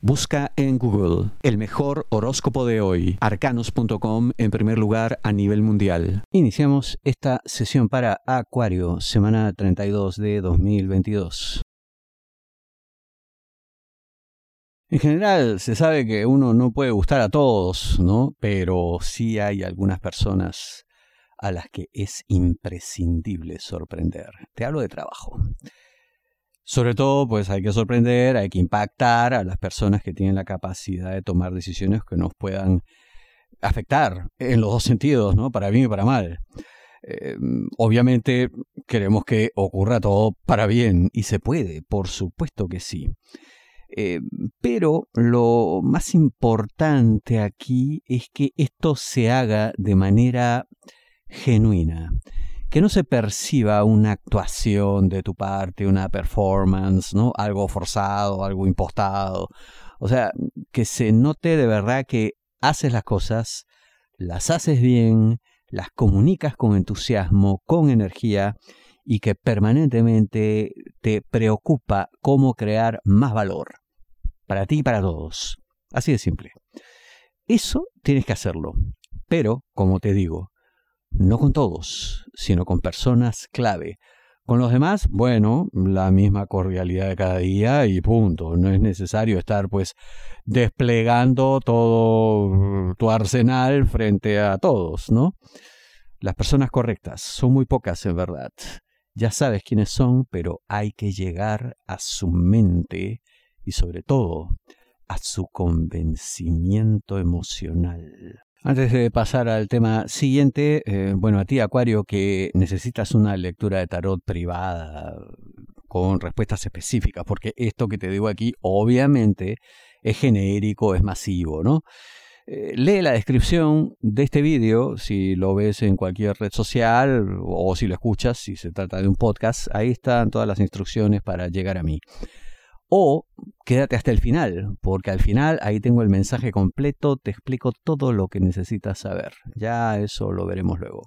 Busca en Google el mejor horóscopo de hoy, arcanos.com en primer lugar a nivel mundial. Iniciamos esta sesión para Acuario, semana 32 de 2022. En general se sabe que uno no puede gustar a todos, ¿no? Pero sí hay algunas personas a las que es imprescindible sorprender. Te hablo de trabajo. Sobre todo, pues hay que sorprender, hay que impactar a las personas que tienen la capacidad de tomar decisiones que nos puedan afectar en los dos sentidos, ¿no? Para bien y para mal. Obviamente queremos que ocurra todo para bien y se puede, por supuesto que sí. Pero lo más importante aquí es que esto se haga de manera genuina. Que no se perciba una actuación de tu parte, una performance, ¿no? Algo forzado, algo impostado. O sea, que se note de verdad que haces las cosas, las haces bien, las comunicas con entusiasmo, con energía y que permanentemente te preocupa cómo crear más valor para ti y para todos. Así de simple. Eso tienes que hacerlo. Pero, como te digo, no con todos, sino con personas clave. Con los demás, bueno, la misma cordialidad de cada día y punto. No es necesario estar pues desplegando todo tu arsenal frente a todos, ¿no? Las personas correctas son muy pocas en verdad. Ya sabes quiénes son, pero hay que llegar a su mente y sobre todo a su convencimiento emocional. Antes de pasar al tema siguiente, a ti, Acuario, que necesitas una lectura de tarot privada con respuestas específicas, porque esto que te digo aquí obviamente es genérico, es masivo, ¿no? Lee la descripción de este vídeo, si lo ves en cualquier red social o si lo escuchas, si se trata de un podcast, ahí están todas las instrucciones para llegar a mí. O quédate hasta el final, porque al final ahí tengo el mensaje completo, te explico todo lo que necesitas saber. Ya eso lo veremos luego.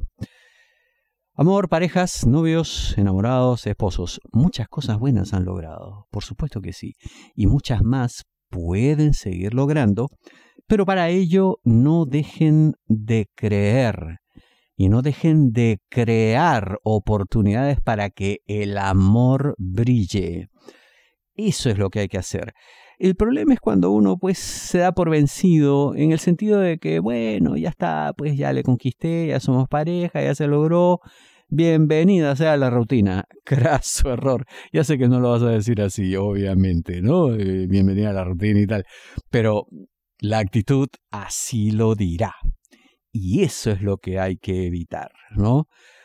Amor, parejas, novios, enamorados, esposos. Muchas cosas buenas han logrado, por supuesto que sí. Y muchas más pueden seguir logrando, pero para ello no dejen de creer. Y no dejen de crear oportunidades para que el amor brille. Eso es lo que hay que hacer. El problema es cuando uno pues se da por vencido en el sentido de que, bueno, ya está, pues ya le conquisté, ya somos pareja, ya se logró, bienvenida sea la rutina. Craso error. Ya sé que no lo vas a decir así, obviamente, ¿no? Bienvenida a la rutina y tal. Pero la actitud así lo dirá. Y eso es lo que hay que evitar, ¿no?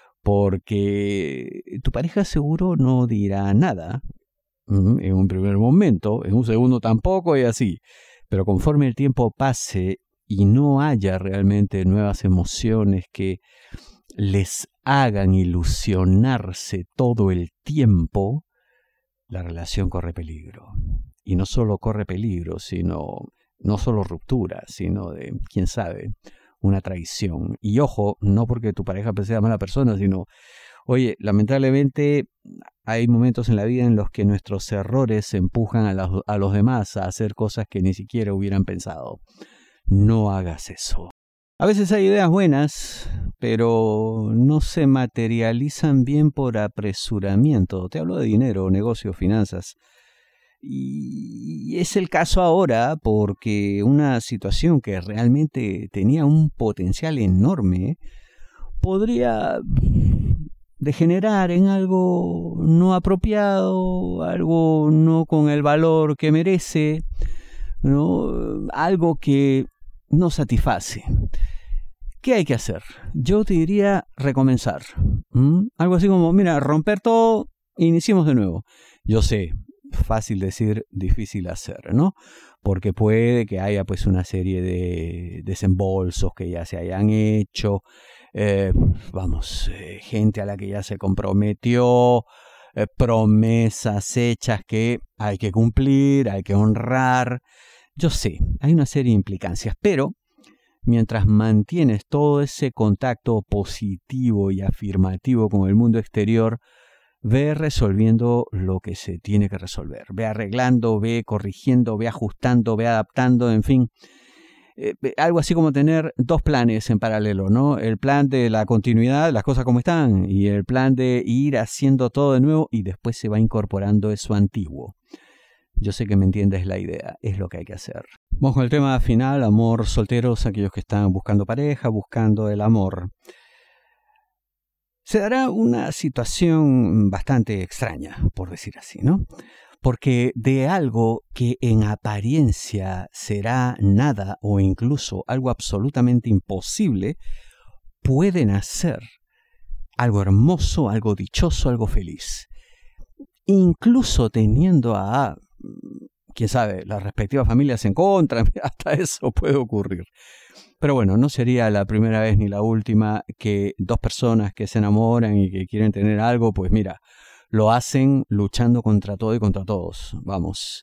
Porque tu pareja seguro no dirá nada. En un primer momento, en un segundo tampoco y así. Pero conforme el tiempo pase y no haya realmente nuevas emociones que les hagan ilusionarse todo el tiempo, la relación corre peligro. Y no solo corre peligro, no solo ruptura, sino de, quién sabe, una traición. Y ojo, no porque tu pareja sea mala persona, sino, oye, lamentablemente hay momentos en la vida en los que nuestros errores empujan a los demás a hacer cosas que ni siquiera hubieran pensado. No hagas eso. A veces hay ideas buenas, pero no se materializan bien por apresuramiento. Te hablo de dinero, negocios, finanzas. Y es el caso ahora porque una situación que realmente tenía un potencial enorme podría degenerar en algo no apropiado, algo no con el valor que merece, ¿no? Algo que no satisface. ¿Qué hay que hacer? Yo te diría recomenzar. Algo así como, mira, romper todo, iniciemos de nuevo. Yo sé, fácil decir, difícil hacer, ¿no? Porque puede que haya pues una serie de desembolsos que ya se hayan hecho, gente a la que ya se comprometió, promesas hechas que hay que cumplir, hay que honrar. Yo sé, hay una serie de implicancias, pero mientras mantienes todo ese contacto positivo y afirmativo con el mundo exterior, ve resolviendo lo que se tiene que resolver. Ve arreglando, ve corrigiendo, ve ajustando, ve adaptando, en fin. Algo así como tener dos planes en paralelo, ¿no? El plan de la continuidad, las cosas como están, y el plan de ir haciendo todo de nuevo y después se va incorporando eso antiguo. Yo sé que me entiendes la idea, es lo que hay que hacer. Vamos con el tema final, amor, solteros, aquellos que están buscando pareja, buscando el amor. Se dará una situación bastante extraña, por decir así, ¿no? Porque de algo que en apariencia será nada o incluso algo absolutamente imposible, puede nacer algo hermoso, algo dichoso, algo feliz. Incluso teniendo a, quién sabe, las respectivas familias en contra, hasta eso puede ocurrir. Pero bueno, no sería la primera vez ni la última que dos personas que se enamoran y que quieren tener algo, pues mira, lo hacen luchando contra todo y contra todos. Vamos,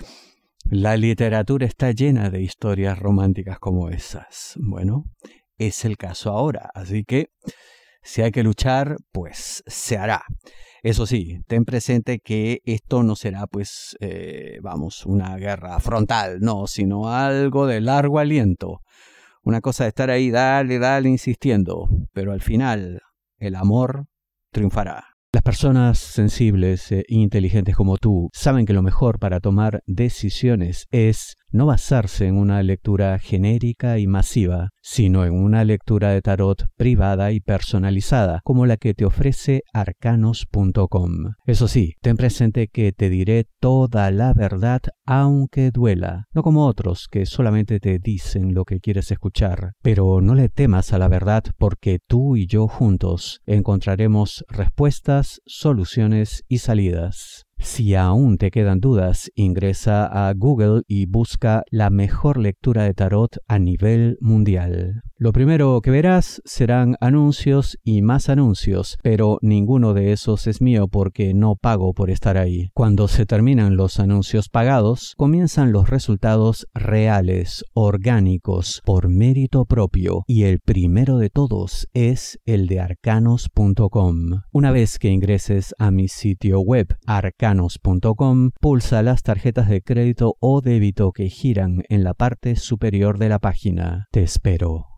la literatura está llena de historias románticas como esas. Bueno, es el caso ahora, así que si hay que luchar, pues se hará. Eso sí, ten presente que esto no será, pues, una guerra frontal, no, sino algo de largo aliento. Una cosa de estar ahí, dale, insistiendo, pero al final el amor triunfará. Las personas sensibles e inteligentes como tú saben que lo mejor para tomar decisiones es no basarse en una lectura genérica y masiva, sino en una lectura de tarot privada y personalizada, como la que te ofrece arcanos.com. Eso sí, ten presente que te diré toda la verdad aunque duela, no como otros que solamente te dicen lo que quieres escuchar. Pero no le temas a la verdad porque tú y yo juntos encontraremos respuestas, soluciones y salidas. Si aún te quedan dudas, ingresa a Google y busca la mejor lectura de tarot a nivel mundial. Lo primero que verás serán anuncios y más anuncios, pero ninguno de esos es mío porque no pago por estar ahí. Cuando se terminan los anuncios pagados, comienzan los resultados reales, orgánicos, por mérito propio, y el primero de todos es el de arcanos.com. Una vez que ingreses a mi sitio web arcanos.com, pulsa las tarjetas de crédito o débito que giran en la parte superior de la página. Te espero.